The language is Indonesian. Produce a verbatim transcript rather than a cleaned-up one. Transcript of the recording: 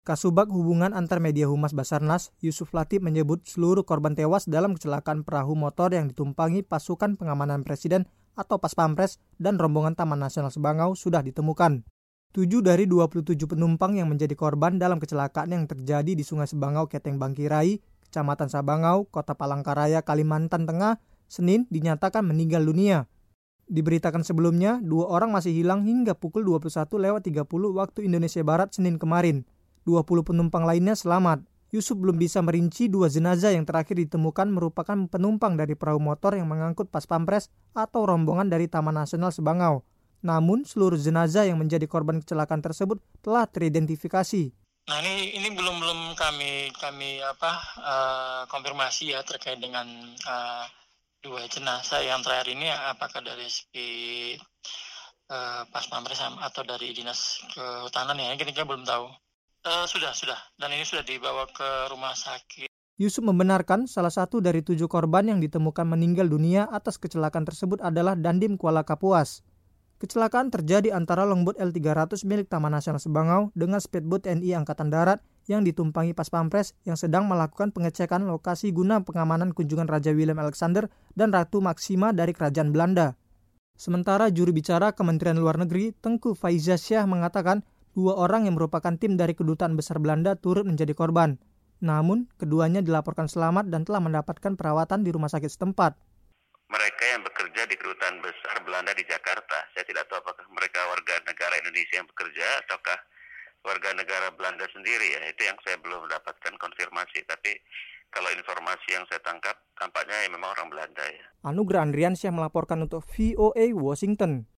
Kasubag Hubungan Antar Media Humas Basarnas, Yusuf Latif menyebut seluruh korban tewas dalam kecelakaan perahu motor yang ditumpangi pasukan pengamanan presiden atau Paspampres dan rombongan Taman Nasional Sebangau sudah ditemukan. Tujuh dari dua puluh tujuh penumpang yang menjadi korban dalam kecelakaan yang terjadi di Sungai Sebangau Keteng Bangkirai, Kecamatan Sabangau, Kota Palangkaraya, Kalimantan Tengah, Senin dinyatakan meninggal dunia. Diberitakan sebelumnya, dua orang masih hilang hingga pukul dua puluh satu lewat tiga puluh waktu Indonesia Barat Senin kemarin. dua puluh penumpang lainnya selamat. Yusuf belum bisa merinci dua jenazah yang terakhir ditemukan merupakan penumpang dari perahu motor yang mengangkut Paspampres atau rombongan dari Taman Nasional Sebangau. Namun, seluruh jenazah yang menjadi korban kecelakaan tersebut telah teridentifikasi. Nah ini ini belum belum kami kami apa uh, konfirmasi ya terkait dengan uh, dua jenazah yang terakhir ini apakah dari segi uh, Paspampres atau dari dinas kehutanan ya kita belum tahu. Uh, sudah, sudah. Dan ini sudah dibawa ke rumah sakit. Yusuf membenarkan salah satu dari tujuh korban yang ditemukan meninggal dunia atas kecelakaan tersebut adalah Dandim Kuala Kapuas. Kecelakaan terjadi antara longboat L tiga ratus milik Taman Nasional Sebangau dengan speedboat T N I Angkatan Darat yang ditumpangi Paspampres yang sedang melakukan pengecekan lokasi guna pengamanan kunjungan Raja Willem Alexander dan Ratu Maxima dari Kerajaan Belanda. Sementara juru bicara Kementerian Luar Negeri Tengku Faizasyah mengatakan dua orang yang merupakan tim dari Kedutaan Besar Belanda turut menjadi korban. Namun, keduanya dilaporkan selamat dan telah mendapatkan perawatan di rumah sakit setempat. Mereka yang bekerja di Kedutaan Besar Belanda di Jakarta, saya tidak tahu apakah mereka warga negara Indonesia yang bekerja ataukah warga negara Belanda sendiri ya. Itu yang saya belum mendapatkan konfirmasi. Tapi kalau informasi yang saya tangkap, tampaknya ya memang orang Belanda ya. Anugrah Andriansyah melaporkan untuk V O A Washington.